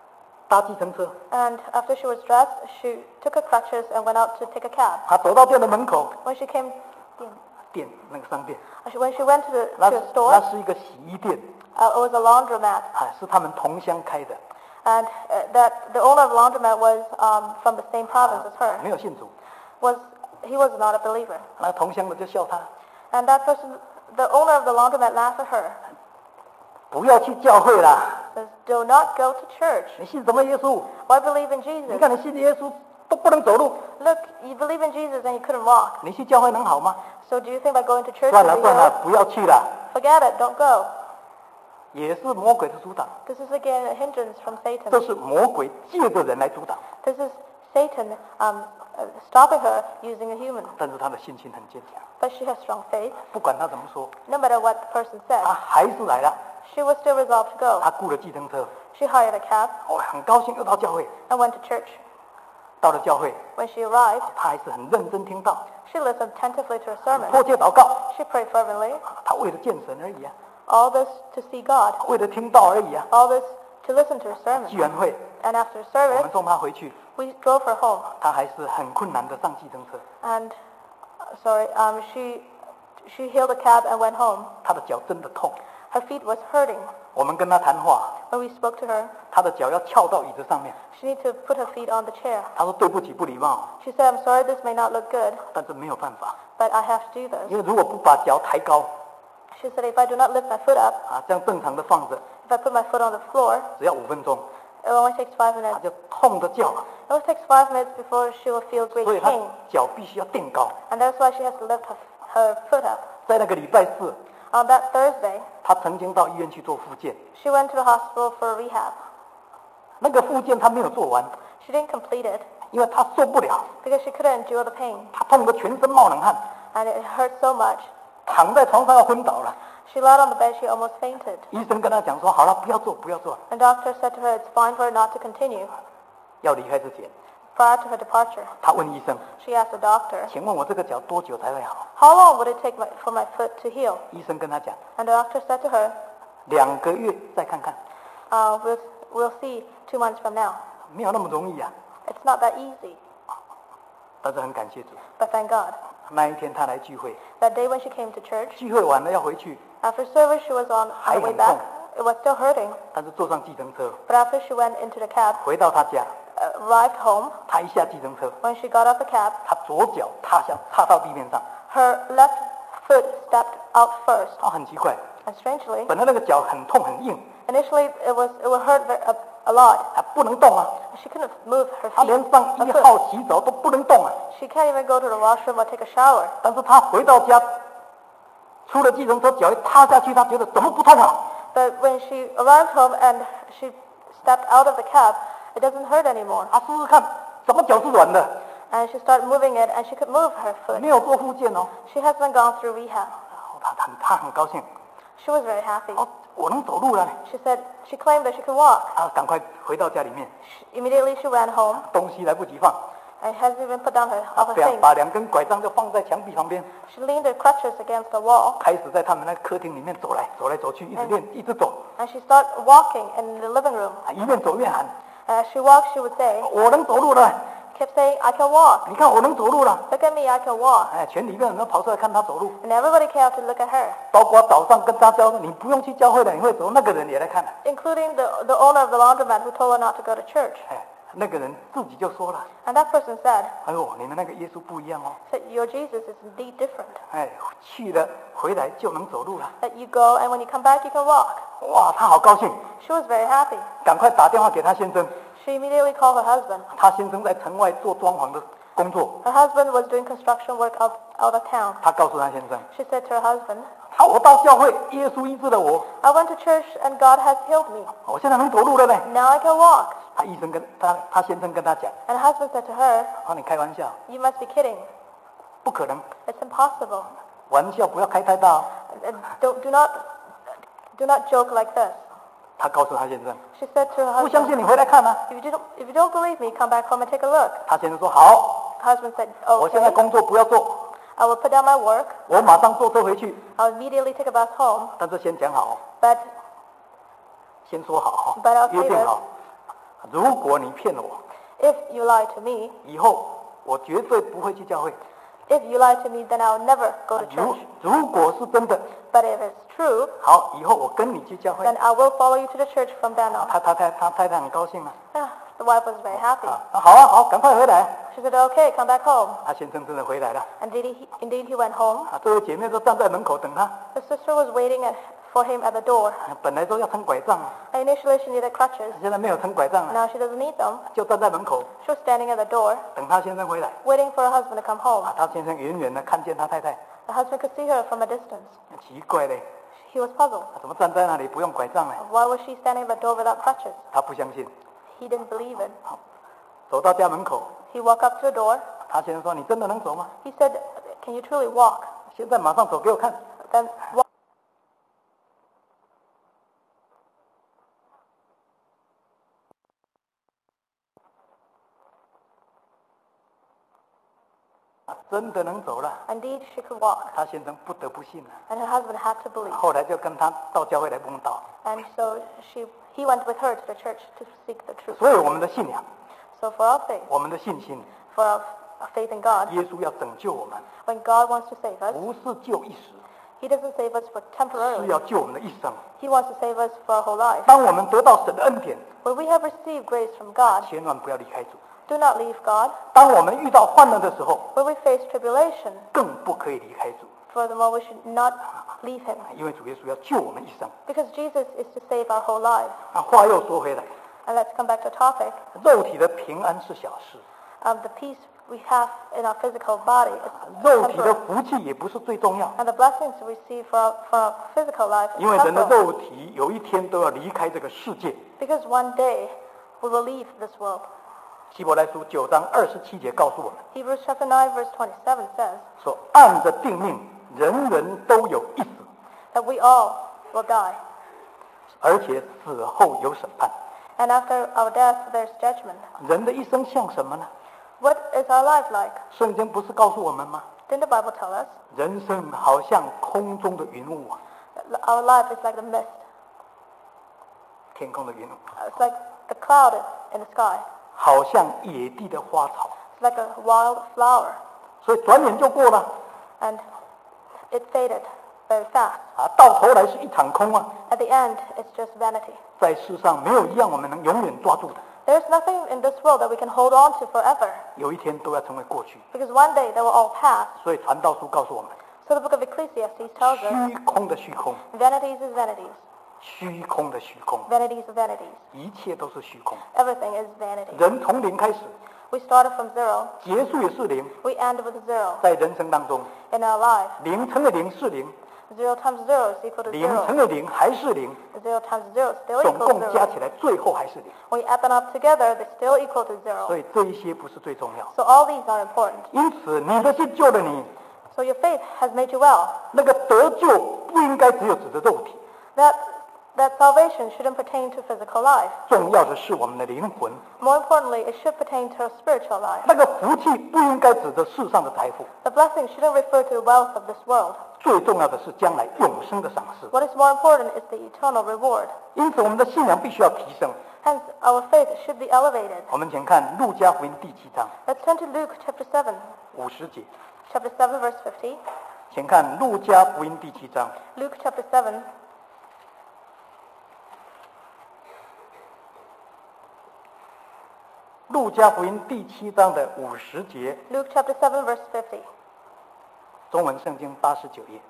搭计程车。 And after she was dressed, she took her crutches and went out to take a cab. 她走到店的门口， When she came, 店那个商店， when she went to a 那 store, 是一个洗衣店， it was a laundromat. 是他们同乡开的， And that the owner of the laundromat was from the same province as her. 没有信主。 He was not a believer. 那同乡的就笑他， And that person, the owner of the laundromat, laughed at her. 不要去教会啦， Says, "Do not go to church. 你信什么耶稣？ Why believe in 你 Jesus? 看你信的耶稣都不能走路， Look, you believe in Jesus and you couldn't walk. 你去教会能好吗？ So do you think by going to church 算 you'll 了 be 算了， healed? 不要去了， Forget it. Don't go." 也是魔鬼的主导， This is again a hindrance from 这 Satan. 是魔鬼借着人来主导， This is Satan stopping her using a human. 但是他的信心很坚强， But she has strong faith. 不管他怎么说， No matter what the person 他 said, 还是来了。 she was still resolved to go. 他雇了计程车， She hired a cab 很高兴又到教会。 and went to church. 到了教会， When she arrived, 他还是很认真听到， she listened attentively to her sermon. 迫切祷告。 She prayed fervently. 他为了见神而已啊， All this to see God. 为了听道而已啊。 All this to listen to her 聚 sermon. 完会， And after 我 service, 们送他回去， we drove her home. 他还是很困难的上计程车， And she hailed a cab and went home. 他的脚真的痛。 Her feet was hurting. 我们跟他谈话， When we spoke to her, 他的脚要翘到椅子上面。 she needed to put her feet on the chair. 他说对不起，不礼貌， She said, "I'm sorry, this may not look good, 但是没有办法， but I have to do this." 因为如果不把脚抬高 She said, "If I do not lift my foot up, 这样正常的放着， if I put my foot on the floor, 只要5分钟， it only takes 5 他 minutes. 就痛的叫， It only takes 5 minutes before she will feel great 所以他 pain." 脚必须要垫高。 And that's why she has to lift her foot up. 在那个礼拜四， On that Thursday, 他曾经到医院去做复健， she went to the hospital for a rehab. 那个复健他没有做完， She didn't complete it 因为他受不了， because she couldn't endure the pain. 他痛得全身冒冷汗， And it hurt so much. 躺在床上要昏倒了。 She lied on the bed, she almost fainted. 医生跟他讲说，好了，不要做，不要做， And doctor said to her, it's fine for her not to continue. 要离开之前， Prior to her departure, 他问医生， she asked the doctor, 请问我这个脚多久才会好？ how long would it take for my foot to heal? 医生跟他讲， And the doctor said to her, 2个月再看看， we'll see 2 months from now. 没有那么容易啊。 It's not that easy, 但是很感谢主， but thank God. 那一天他来聚会， That day when she came to church, 聚会完了要回去， after service she was on the way 还很 back. 痛。 It was still hurting, 但是坐上计程车， but after she went into the cab, 回到他家， arrived home, 他一下计程车， when she got off the cab, 他左脚踏到地面上， her left foot stepped out first. 很奇怪， And strangely, 本来那个脚很痛很硬， initially it would hurt a lot. 还不能动啊， She couldn't move her 他 feet. 连上1 her 号 foot. 洗澡都不能动啊。 She can't even go to the washroom or take a shower. 但是他回到家，出了计程车，脚一踏下去，他觉得怎么不痛啊？ But when she arrived home and she stepped out of the cab, it doesn't hurt anymore. 他试试看，什么脚是软的？ And she started moving it, and she could move her foot. 没有做复健哦， She hasn't gone through rehab. 他很高兴， She was very happy. 我能走路了， She said she claimed that she could walk. 赶快回到家里面， Immediately she ran home 东西来不及放， and hasn't even put down all her things. 把2根拐杖就放在墙壁旁边， She leaned her crutches against the wall, 开始在他们那个客厅里面走来走去，一直练，一直走， and she started walking in the living room. 一面走越喊， As she walked, she would say, 我能走路了， kept saying, "I can walk. 你看我能走路了。 Look at me, I can walk." 全里面人都跑出来看他走路， And everybody came out to look at her, 包括早上跟他教你不用去教会了，你会走，那个人也来看， including the owner of the laundromat who told her not to go to church. 那个人自己就说了， And that person said, 哎呦，你们那个耶稣不一样哦， "Your Jesus is indeed different. 去了回来就能走路了， That you go, and when you come back, you can walk." 哇，他好高兴， She was very happy. 赶快打电话给他先生， She immediately called her husband. 他先生在城外做装潢的工作， Her husband was doing construction work out of town. 他告诉他先生， She said to her husband, 我到教会，耶稣医治了我， "I went to church and God has healed me. 我现在能走路了呢。 Now I can walk." 他先生跟他讲， And her husband said to her, 你开玩笑， "You must be kidding. 不可能， It's impossible. 玩笑不要开太大哦。 Do not joke like this." 他告诉他先生， She said to her 不相 husband, 信你回来看啊。 if you don't believe me, come back home and take a look." 他先生说好， Her husband said, 我现在 "Okay, 工作不要做， I will put down my work. 我马上坐车回去。 I'll immediately take a bus home. 但是先讲好， But 先说好 But I'll 约 say 定 this. 好， 如果你骗了我， If you lie to me, 以后我绝对不会去教会。 if you lie to me, then I'll never go to 如 church. 如果是真的， But if it's true, 好，以后我跟你去教会。 then I will follow you to the church from then on. 他太太很高兴了。 The wife was very happy. 好啊，好，赶快回来。 She said, okay, come back home. 先生真的回来了。 And indeed he went home. 这位姐妹都站在门口等他。 The sister was waiting for him at the door. 本来说要撑拐杖， Initially she needed crutches. 现在没有撑拐杖了， Now she doesn't need them. 就站在门口 She was standing at the door, 等他先生回来。 waiting for her husband to come home. 他先生远远的看见他太太， The husband could see her from a distance. 奇怪嘞， He was puzzled. 怎么站在那里不用拐杖呢？ Why was she standing at the door without crutches? 他不相信。 He didn't believe it. 走到家门口， He walked up to the door. 他先生说：“你真的能走吗？ He said, can you truly walk? 现在马上走给我看。” Then walk. 真的能走了。 Indeed, she could walk. 他先生不得不信了， And her husband had to believe. 后来就跟他到教会来蒙祷。 And so he went with her to the church to seek the truth. 所以我们的信仰， So for our faith, 我们的信心， for our faith in God, 耶稣要拯救我们， when God wants to save us, 不是救一时， He doesn't save us for 是 temporarily. 要救我们的一生。 He wants to save us for our whole life. 当我们得到神的恩典， When we have received grace from God, 千万不要离开主。 do not leave God. 当我们遇到患难的时候， When we face tribulation, 更不可以离开主， furthermore, we should not leave Him. 因为主耶稣要救我们一生。 Because Jesus is to save our whole life. 话又说回来， And let's come back to the topic. 肉体的平安是小事， The peace we have in our physical body is 肉体的 temporal. 福气也不是最重要， And the blessings we receive for our physical life is 因为人的 temporal. 肉体有一天都要离开这个世界。 Because one day we will leave this world. 希伯来书9章27节告诉我们 Hebrews chapter 9 verse 27 says 说，按着定命，人人都有一死， that we all will die. 而且死后有审判。 And after our death there's judgment. 人的一生像什么呢？ What is our life like? 圣经不是告诉我们吗？ Didn't the Bible tell us? 人生好像空中的云雾啊， Our life is like the mist. 天空的云雾， It's like the cloud in the sky. 好像野地的花草， It's like a wild flower. 所以转眼就过了 And it faded very fast. 到头来是一场空啊！ At the end, it's just vanity. 在世上没有一样我们能永远抓住的， There's nothing in this world that we can hold on to forever. 有一天都要成为过去。 Because one day they will all pass. 所以传道书告诉我们， So the book of Ecclesiastes tells us, 虚空的虚空， vanities is vanities. 虚空的虚空， Vanities of vanities. 一切都是虚空。 Everything is vanity. 人从零开始， We started from zero. 结束也是零， We end with zero. 在人生当中， In our life, 零乘以零是零， zero times zero is equal to 零 zero. 乘以零还是零， Zero times zero is still 总 equal 共 to 加 zero. 起来最后还是零。 When you add them up together, they still equal to 所 zero. 以这一些不是最重要。 So all these are important. 因此，你的信救了你， So your faith has made you well. 那个得救不应该只有指着肉体， That salvation shouldn't pertain to physical life. 重要的是我们的灵魂。 More importantly, it should pertain to our spiritual life. 那个福气不应该指着世上的财富， The blessing shouldn't refer to the wealth of this world. 最重要的是将来永生的赏赐。 What is more important is the eternal reward. 因此，我们的信仰必须要提升。 Hence, our faith should be elevated. 我们请看路加福音第7章 Let's turn to Luke chapter 7. 50节， Chapter 7 verse 50. 请看路加福音第7章 Luke chapter 7. 路加福音第7章的50节， Luke chapter 7 verse 50. 中文圣经89页。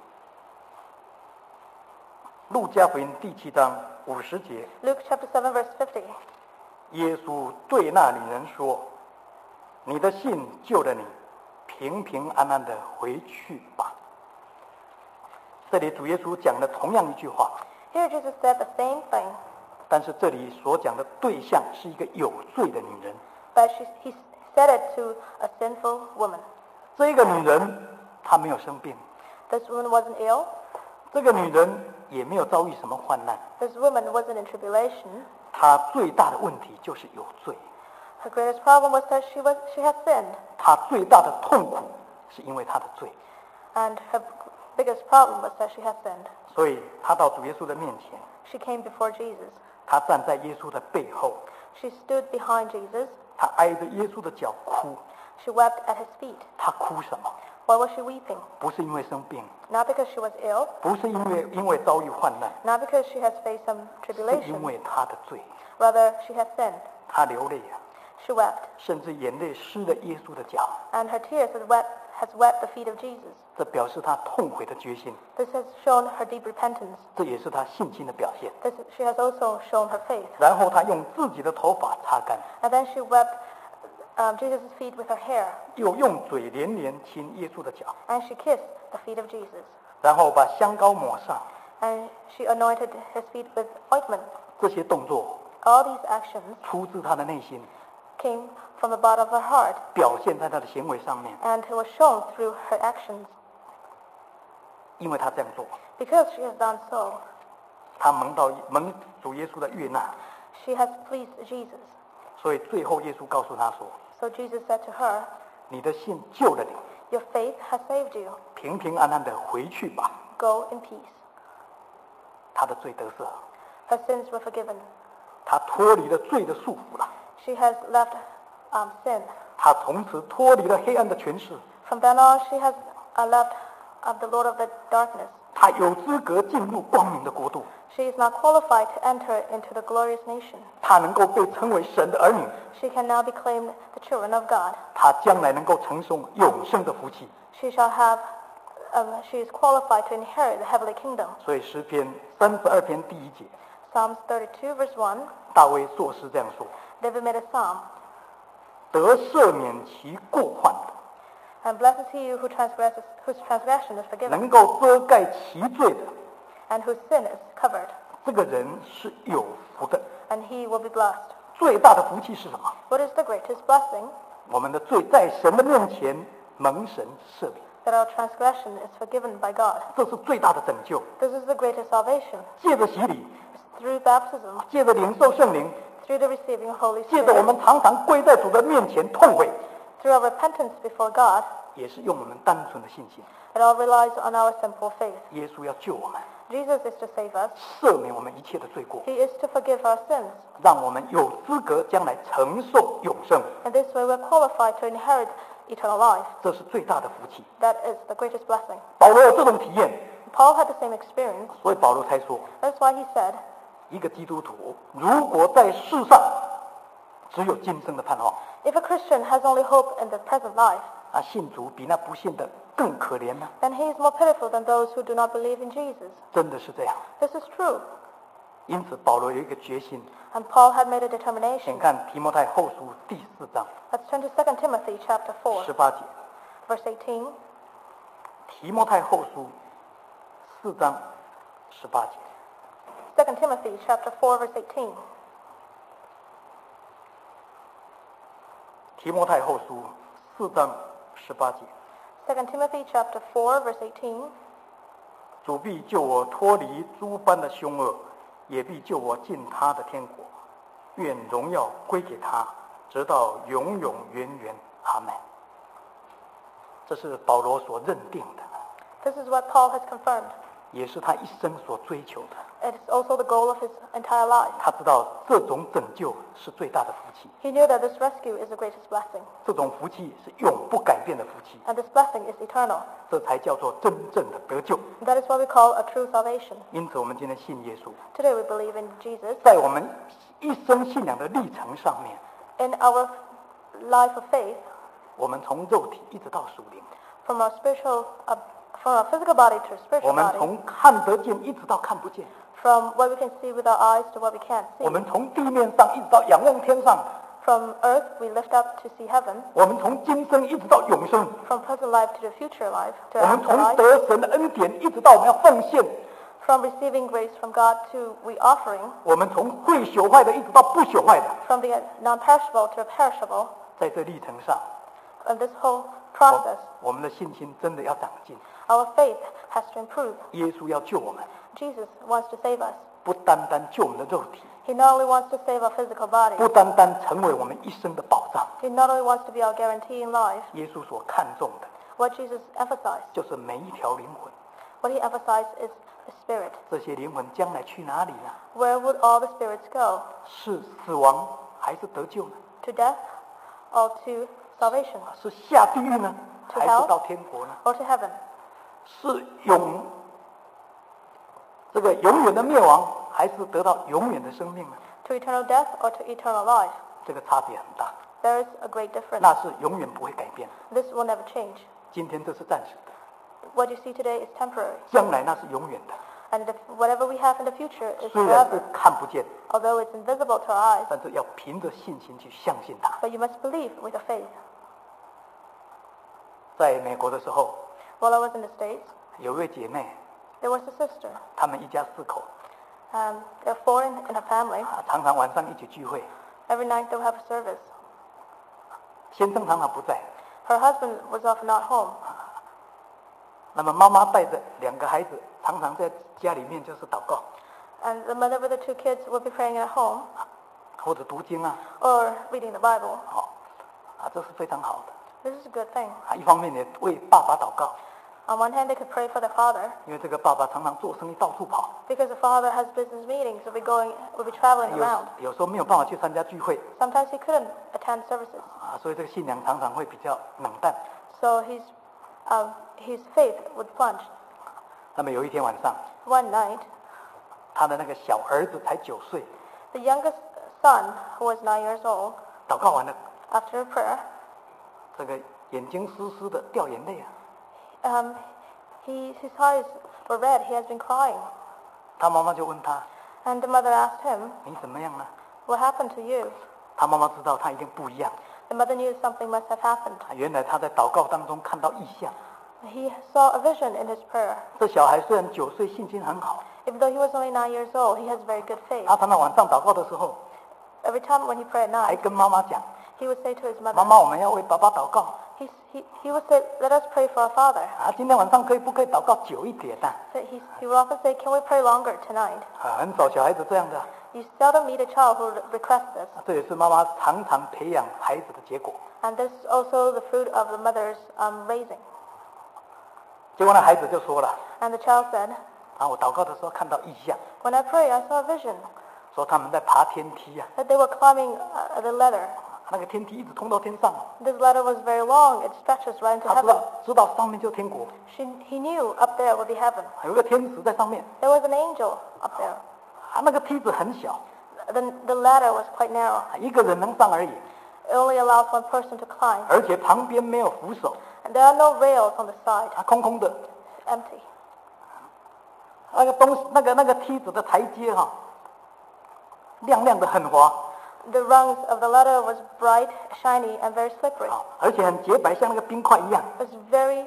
路加福音第7章50节， Luke chapter 7 verse 50. 耶稣对那女人说：“你的信救了你，平平安安的回去吧。”这里主耶稣讲了同样一句话， Here Jesus said the same thing, 但是这里所讲的对象是一个有罪的女人。 but he said it to a sinful woman. 这个女人她没有生病， This woman wasn't ill. 这个女人也没有遭遇什么患难， This woman wasn't in tribulation. 她最大的问题就是有罪， Her greatest problem was that she had sinned, 她最大的痛苦是因为她的罪， and her biggest problem was that she had sinned. 所以她到主耶稣的面前， She came before Jesus. 她站在耶稣的背后， She stood behind Jesus. 她挨着耶稣的脚哭。 She wept at his feet. 她哭什么？ Why was she weeping? 不是因为生病， Not because she was ill, 不是因为遭遇患难， not because she has faced some 是 tribulation. 因为她的罪。 Rather, she has sinned. 她流泪啊， She wept, 甚至眼泪湿了耶稣的脚。 and her tears has wet the feet of Jesus. 这表示她痛悔的决心， This has shown her deep repentance. 这也是她信心的表现。 She has also shown her faith. 然后她用自己的头发擦干， And then she wept Jesus' feet with her hair, 又用嘴连连亲耶稣的脚， and she kissed the feet of Jesus. 然后把香膏抹上。 And she anointed his feet with ointment. 这些动作 All these actions 出自她的内心， came from the bottom of her heart, 表现在她的行为上面。 and it was shown through her actions. 因为她这样做， Because she has done so, 她蒙主耶稣的悦纳， she has pleased Jesus. 所以最后耶稣告诉她说 So Jesus said to her, 你的信救了你， Your faith has saved you. 平平安安的回去吧。 Go in peace. 她的罪得赦， Her sins were forgiven. 她脱离了罪的束缚了， She has left sin. 她从此脱离了黑暗的权势， From then on, she has left the Lord of the darkness. 她有资格进入光明的国度， She is now qualified to enter into the glorious nation. 她能够被称为神的儿女， She can now be claimed the children of God. 她将来能够承受永生的福气。 She shall have, she is qualified to inherit the heavenly kingdom. 所以诗篇32篇第1节， Psalms 32 verse 1, 大卫作诗这样说： David made a psalm. 得赦免其过患的， And blessed is he whose transgression is forgiven, 能够遮盖其罪的， and whose sin is covered, 这个人是有福的。 and he will be blessed. 最大的福气是什么？ What is the greatest blessing? 我们的罪在神的面前蒙神赦免， That our transgression is forgiven by God. 这是最大的拯救。 This is the greatest salvation. 借着洗礼， Through baptism, 借着领受圣灵， through the receiving Holy 借着我 Spirit, 们常常跪在主的面前痛悔， through our repentance before God, 也是用我们单纯的信心。 it all relies on our simple faith. 耶稣要救我们， Jesus is to save us. 赦免我们一切的罪过， He is to forgive our sins. 让我们有资格将来承受永生。 And this way we're qualified to inherit eternal life. 这是最大的福气。 That is the greatest blessing. 保罗有这种体验， Paul had the same experience. 所以保罗才说， That's why he said, 一个基督徒如果在世上只有今生的盼望， if a Christian has only hope in the present life, 那信主比那不信的更可怜呢？ then he is more pitiful than those who do not believe in Jesus. 真的是这样。 This is true. 因此，保罗有一个决心。 And Paul had made a 请 determination. 看提摩太后书第4章 Let's turn to 2 Timothy chapter 4, 18节。 verse 18. 提摩太后书4章18节。 2 Timothy chapter 4, verse 18. 提摩太后书4章18节。 2 Timothy chapter 4, verse 18. 主必救我脱离诸般的凶恶，也必救我进他的天国。愿荣耀归给他，直到永永远远。阿门。这是保罗所认定的， This is what Paul has confirmed. 也是他一生所追求的。 It is also the goal of his entire life. 他知道这种拯救是最大的福气， He knew that this rescue is the greatest blessing, 这种福气是永不改变的福气， and this blessing is eternal. 这才叫做真正的得救。 And that is what we call a true salvation. 因此，我们今天信耶稣， Today we believe in Jesus. 在我们一生信仰的历程上面， In our life of faith, 我们从肉体一直到属灵， from our physical body to 我 spiritual 们 body, 从看得见一直到看不见， from what we can see with our eyes to what we can't 我 see. 们从地面上一直到仰望天上， From earth we lift up to see heaven. 我们从今生一直到永生， From present life to the future life, to 我们 after 从 life. 得神的恩典一直到我们要奉献， From receiving grace from God to we-offering. 我们从会朽坏的一直到不朽坏的， From the non-perishable to the perishable. 在这历程上， And this whole process, 我们的信心真的要长进。 our faith has to improve. 耶稣要救我们， Jesus wants to save us. 不单单救我们的肉体， He not only wants to save our physical body, 不单单成为我们一生的保障。 He not only wants to be our guarantee in life. 耶稣所看重的， What Jesus emphasized, 就是每一条灵魂。 what He emphasized is the spirit. 这些灵魂将来去哪里呢？ Where would all the spirits go? 是死亡还是得救呢？ To death or to salvation? 是下地狱呢， To 还 hell? 是到天国呢？ Or to heaven? 是这个永远的灭亡，还是得到永远的生命呢？ To eternal death or to eternal life? 这个差别很大， There is a great difference. 那是永远不会改变的。 This will never change. 今天这是暂时的， What you see today is temporary. 将来那是永远的。 And whatever we have in the future is 虽然是 forever. 看不见， Although it's invisible to our eyes. 但是要凭着信心去相信它。 But you must believe with a faith. 在美国的时候， While I was in the States, 有一位姐妹， there was a sister. 她们一家4口， There are 4 in her family. 常常晚上一起聚会。 Every night they would have a service. 先生常常不在， Her husband was often not home. 那么妈妈带着2个孩子，常常在家里面就是祷告， And the mother with the 2 kids would be praying at home 或者读经啊， or reading the Bible. 这是非常好的。 This is a good thing. 一方面也为爸爸祷告， On one hand, they could pray for their father 因为这个爸爸常常做生意到处跑， because the father has business meetings, so will be traveling around. 有时候没有办法去参加聚会 Sometimes he couldn't attend services, 所以这个信仰常常会比较冷淡。 so his faith would plunge. 那么有一天晚上， One night, 他的那个小儿子才9岁， the youngest son, who was 9 years old, 祷告完了， after a prayer, 这个眼睛湿湿的掉眼泪啊。 his eyes were red. He has been crying. 他妈妈就问他 And the mother asked him, 你怎么样呢？ "What happened to you?" 他妈妈知道他一定不一样， The mother knew something must have happened. 原来他在祷告当中看到异象。 He saw a vision in his prayer. 这小孩虽然9岁，信心很好， Even though he was only 9 years old, he has very good faith. 他常常晚上祷告的时候， Every time when he prayed at 还 night, 跟妈妈讲 he would say to his：“ mother, 妈妈，我们要为爸爸祷告 he would say, "Let us pray for our father." 今天晚上不可以祷告久一点呢？” So he would often say, "Can we pray longer tonight?" 很少小孩子这样的， You seldom meet a child who would request this. 这也是妈妈常常培养孩子的结果。 And this is also the fruit of the mother's raising. 结果那孩子就说了 And the child said, 我祷告的时候看到异象， "When I pray, I saw a vision 说他们在爬天梯啊， that they were climbing the ladder. 那个天梯一直通到天上， This ladder was very long. It stretches right into 他 heaven. 知道上面就天国， He knew up there would be heaven. 有个天使在上面， There was an angel up there. 那个梯子很小， The ladder was quite narrow. 一个人能上而已， It only allows one person to climb. 而且旁边没有扶手， And there are no rails on the side. 空空的。 It's empty. 那个梯子的台阶亮亮的很滑， The rungs of the ladder was bright, shiny, and very slippery. 而且很洁白，像那个冰块一样， It was very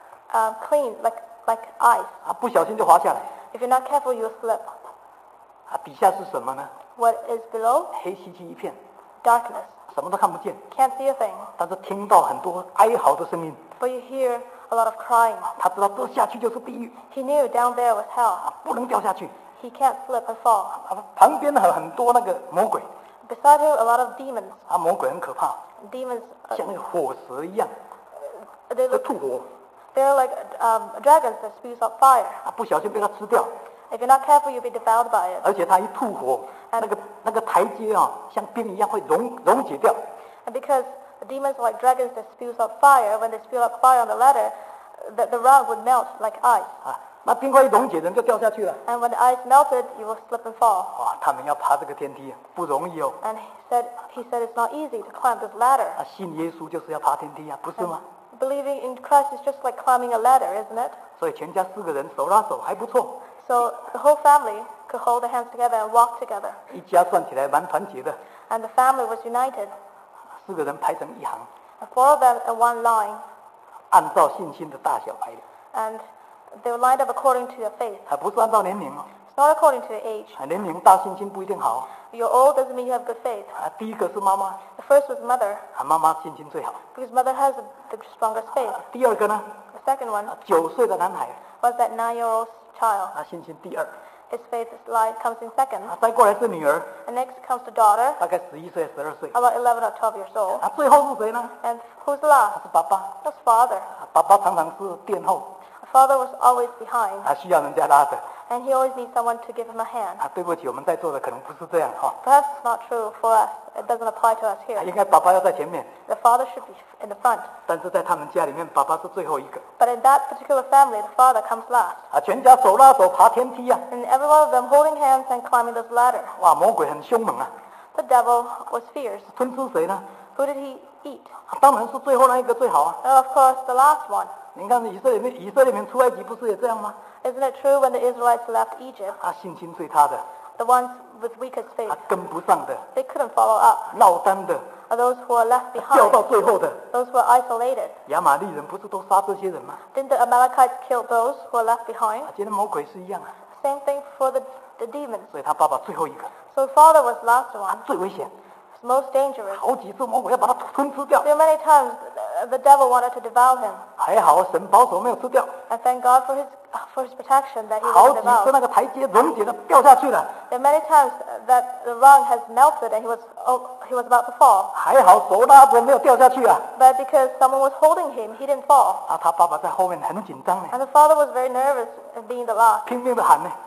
clean, like ice. 不小心就滑下来。 If you're not careful, you'll slip. 底下是什么呢？ What is below? 黑漆漆一片， Darkness. 什么都看不见， Can't see a thing. 但是听到很多哀嚎的声音， But you hear a lot of crying. 他知道这下去就是地狱， He knew down there was hell. 不能掉下去。 He can't slip and fall. 旁边很多那个魔鬼， Beside him, a lot of demons. 魔鬼很可怕， Demons, 像那个火蛇一样， they 会 look, 吐火， they're like dragons that spews up fire. 不小心被它吃掉， If you're not careful, you'll be devoured by it. 而且它一吐火，那个台阶像冰一样会溶解掉。 And because the demons are like dragons that spews up fire, when they spew up fire on the ladder, the rung would melt like ice. 那冰块一溶解，人就掉下去了。 And when the ice melted, you will slip and fall. 他们要爬这个天梯不容易哦。 And he said it's not easy to climb this ladder. 信耶稣就是要爬天梯不是吗？ Believing in Christ is just like climbing a ladder, isn't it? 所以全家4个人手拉手还不错， So the whole family could hold their hands together and walk together. 一家算起来蛮团结的。 And the family was united. 4个人排成一行， And 4 of them in one line. 按照信心的大小排的， And they were lined up according to their faith. 还不是按照年龄 It's not according to your age. 年龄大信心不一定好。 You're old doesn't mean you have good faith. 第一个是妈妈， The first was mother, 妈妈信心最好。 because mother has the strongest faith. 第二个呢， The second one 9岁的男孩， was that 9-year-old child. 信心第二。 His faith comes in second. 再过来是女儿， And next comes the daughter, 大概11岁、12岁。 about 11 or 12 years old. 最后是谁呢？ And who's the last? 是爸爸。 That's father. 爸爸常常是殿后， Father was always behind. 需要人家拉着。 And he always needs someone to give him a hand. 对不起，我们在座的可能不是这样哈。 Perhaps it's not true for us. It doesn't apply to us here. 应该爸爸要在前面， The father should be in the front. 但是在他们家里面，爸爸是最后一个。 But in that particular family, the father comes last. 全家手拉手爬天梯啊！ And every one of them holding hands and climbing this ladder. 哇，魔鬼很凶猛啊！ The devil was fierce. 吞吃谁呢？ Who did he eat? 当然是最后那一个最好啊！ And of course, the last one. 你看以色列人出埃及不是也这样吗？ Isn't it true when the Israelites left Egypt, 信心最差的， the ones with weakest faith, 跟不上的， they couldn't follow up? 落单的， Are those who are left 掉 behind, 到最后的。 those who are isolated? 亚玛力人不是都杀这些人吗？ Didn't the Amalekites kill those who are left behind? 今天魔鬼是一样啊， Same thing for the demons. 所以他爸爸最后一个， So father was the last one. 最危险， It's most dangerous. 好几次魔鬼要把他吞吃掉， There are many times the devil wanted to devour him. 还好神保守没有吃掉， And thank God for his protection that he 好 wasn't 几次 devoured. 那个台阶溶解的掉下去了， There are many times that the rung has melted and he was about to fall. 还好手拉着没有掉下去啊！ But because someone was holding him, he didn't fall. 他爸爸在后面很紧张呢， And the father was very nervous in being the last. 拼命的喊呢，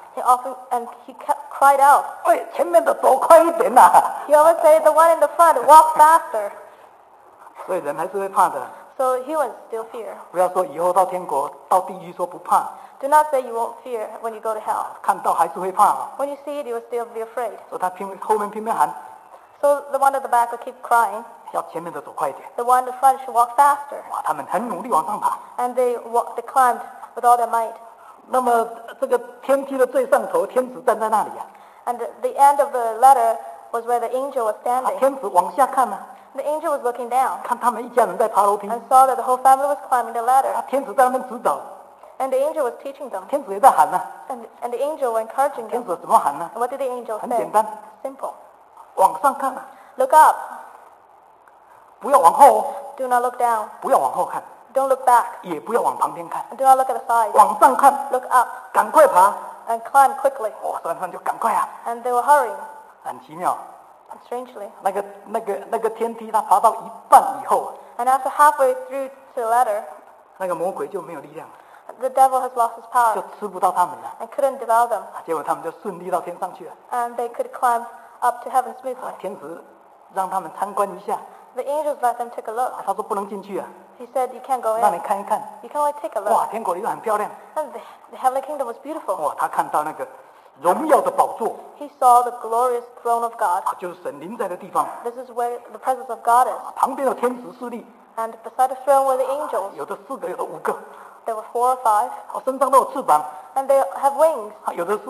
He cried out. 喂，前面的走快一点呐！ He always said, the one in the front, walk faster. 所以人还是会怕的， So humans still fear. 不要说以后到天国、到地狱说不怕， Do not say you won't fear when you go to hell. 看到还是会怕啊！ When you see it, you will still be afraid. 所以他后面拼命喊， So the one at the back will keep crying. 要前面的走快一点。 The one in the front should walk faster. 哇，他们很努力往上爬。 And they climbed with all their might. 那么这个天梯的最上头，天使站在那里啊， And the end of the ladder was where the angel was standing. 天使往下看啊， The angel was looking down 看他们一家人在爬楼梯， and saw that the whole family was climbing the ladder. 天使在那边指导， And the angel was teaching them. 天使也在喊呢、 And the angel were encouraging 天 them. 使怎么喊呢？ And what did the angel 很 say? 简单， Simple. 往上看啊， Look up. 不要往后哦， Do not look down. 不要往后看， Don't look back. 也不要往旁边看， And do not look at the side. 往上看， Look up 赶快爬。 and climb quickly. 哇，所以他们就赶快啊， And they were hurrying. 很奇妙。 And strangely. 那个天梯，他爬到一半以后啊， And after halfway through to the ladder, 那个魔鬼就没有力量了， the devil has lost his 就 power 吃不到他们了。 and couldn't devour them. 结果他们就顺利到天上去了。 And they could climb up to heaven smoothly. 天使让他们参观一下， The angels let them take a look. 他说不能进去啊， He said, you can't go 让你 in. 看一看。 You can only take a 哇， look. 天国里面很漂亮。 And the heavenly kingdom was beautiful. 哇，他看到那个荣耀的宝座， He saw the glorious throne of God. 就是神临在的地方。 This is where the presence of God is. 旁边有天使势力， And beside the throne were the angels. 有的4个，有的5个， There were 4 or 5. 身上都有翅膀， And they have wings. 有的是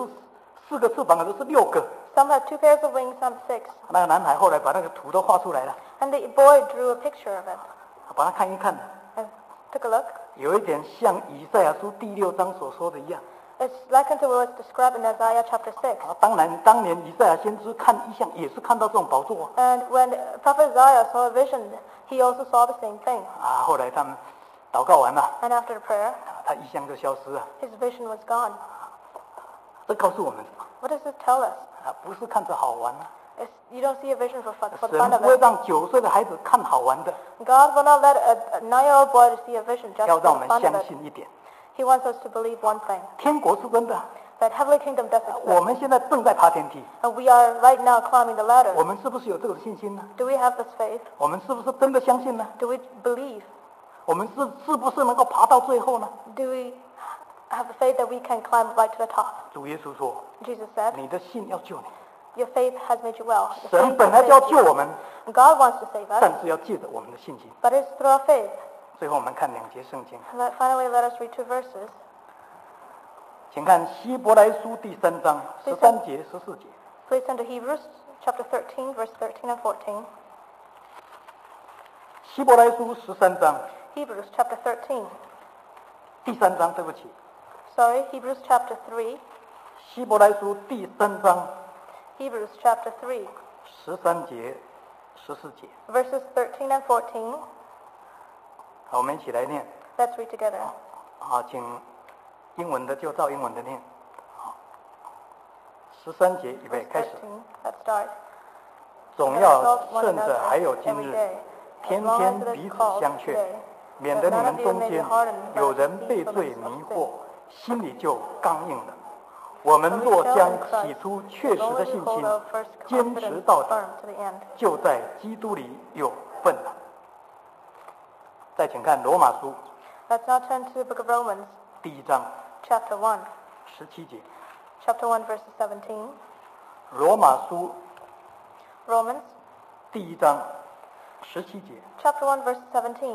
4个翅膀，有的是6个。 Some have 2 pairs of wings, some 6. 那个男孩后来把那个图都画出来了， And the boy drew a picture of it 把它看一看， and took a look. 有一点像以赛亚书第6章所说的一样。 It's likened to what's described in Isaiah chapter 6. 当然，当年以赛亚先知看异象，也是看到这种宝座 And when Prophet Isaiah saw a vision, he also saw the same thing. 啊。后来他们祷告完了， And after the prayer, 他异象就消失了。 his vision was gone. 这告诉我们什么？ What does this tell us? 不是看着好玩啊， You don't see a vision for the fun 神 of 不会 it. 让9岁的孩子看好玩的， God will not let a 9-year-old boy to see a vision just 要 for 让我 the 们 fun of 相 it. 信一点， He wants us to believe one thing, 天国是真的。 that heavenly kingdom does 我 exist. 们现在正在爬天梯， And we are right now climbing the ladder. 我们是不是有这种信心呢？ Do we have this faith? 我们是不是真的相信呢？ Do we believe? 我们是不是能够爬到最后呢？ Do we have the faith that we can climb right to the top? 主耶稣说 Jesus said, 你的信要救你， your faith has made you well. Your 神 faith 本 has 来就要 saved 救 you. 我们， And God wants to save us, 但是要借着我们的信心。 but it's through our faith. 最后我们看2节圣经， Finally, let us read 2 verses. 请看希伯来书第3章13节14节。 Please turn to Hebrews chapter 13, verse 13 and 14. 希伯来书13章 Hebrews chapter 13. 第3章，对不起， Sorry, Hebrews chapter 3. 希伯来书第3章 Hebrews chapter 3, 13节14节。 verses 13 and 14. 好，我们一起来念。 Let's read together. 好，请英文的就照英文的念。好，13节，预备 Verse 开始。 13. Let's start. 总要趁着还有今日，天天彼此相劝，免得你们中间有人被罪迷惑，心里就刚硬了。 我们 When 若 we shall 将 in Christ, 起初确 as 实 long 的 as we 信 hold 心 our first 坚持 confidence 到底， firm to the end, 就在基督里有份了。再请看罗马书 let's now turn to the book of Romans, 第1章 chapter 1. 17节。 Chapter 1, verses 17. 罗马书 Romans, 第1章17节。 chapter 1, verse 17.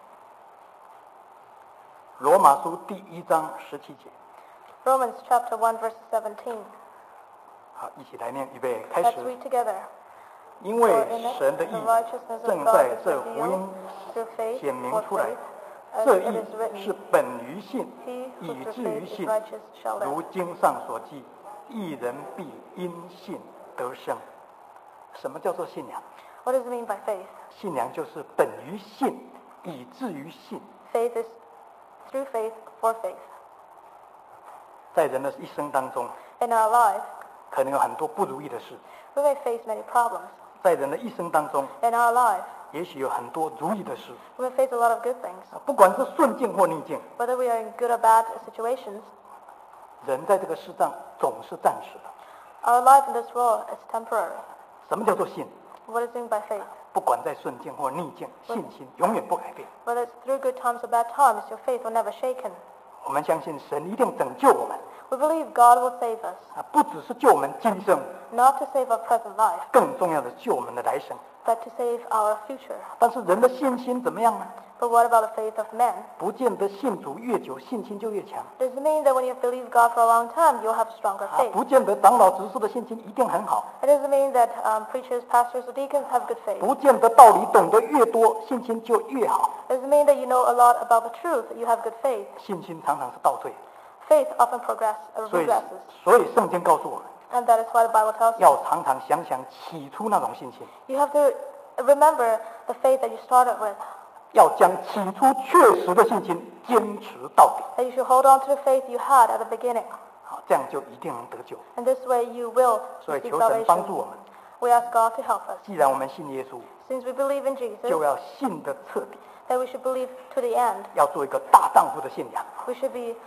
罗马书第1章17节。 Romans, chapter 1, verse 17. 好，一起来念，预备，开 Let's 始。 read together. 因 For 为 in it, 神的 the 义 righteousness of 正 God 在 is 这福 revealed 音 through faith 显明 for 出来 faith,。as 这 it 义 is written, 是本于信， He who 以 through 至于 faith is 信， righteous shall live. 如经上所记，义人必因信得生。什么叫做信仰？ What does it mean by faith? 信仰就是本于信，以至于信。 Faith is through faith for faith. 在人的一生当中， In our life, 可能有很多不如意的事； we may face many problems. 在人的一生当中， In our life, 也许有很多如意的事。 we may face a lot of good things. 不管是顺境或逆境， Whether we are in good or bad situations, 人在这个世上总是暂时的。 our life in this world is temporary. 什么叫做信？ What is meant by faith? 不管在顺境或逆境，信心永远不改变。 Whether it's through good times or bad times, your faith will never shaken. 我们相信神一定拯救我们， We believe God will save us, 不只是救我们今生， not to save our present life, 更重要的救我们的来生。 but to save our future. 但是人的信心怎么样呢？ But what about the faith of men? 不见得信主越久，信心就越强。 Does it mean that when you have believed God for a long time, you'll have stronger faith? 不见得长老执事的信心一定很好， It doesn't mean that preachers, pastors, or deacons have good faith. 不见得道理懂得越多，信心就越好。 It doesn't mean that you know a lot about the truth, that you have good faith. 信心常常是倒退， Faith often regresses. 所以圣经告诉我们， And that is why the Bible tells us 要常常想想起初那种信心， you have to remember the faith that you started with, 要将起初确实的信心坚持到底， that you should hold on to the faith you had at the beginning. 好，这样就一定能得救。 And this way you will 所以 receive 求神帮助 salvation. 我们。 We ask God to help us. 既然我们信耶稣， Since we believe in Jesus, 就要信得彻底， that we should believe to the end. 要做一个大丈夫的信仰。 We should be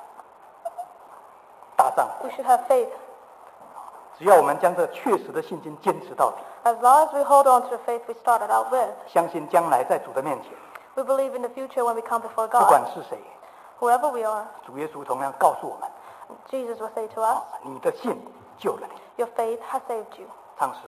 大丈夫， we should have faith. 只要我们将这确实的信心坚持到底， As long as we hold on to the faith we started out with, 相信将来在主的面前， we believe in the future when we come before 不管 God. 是谁， Whoever we are, 主耶稣同样告诉我们： Jesus will say to us, 你的信救了你。 your faith has saved you. 唱诗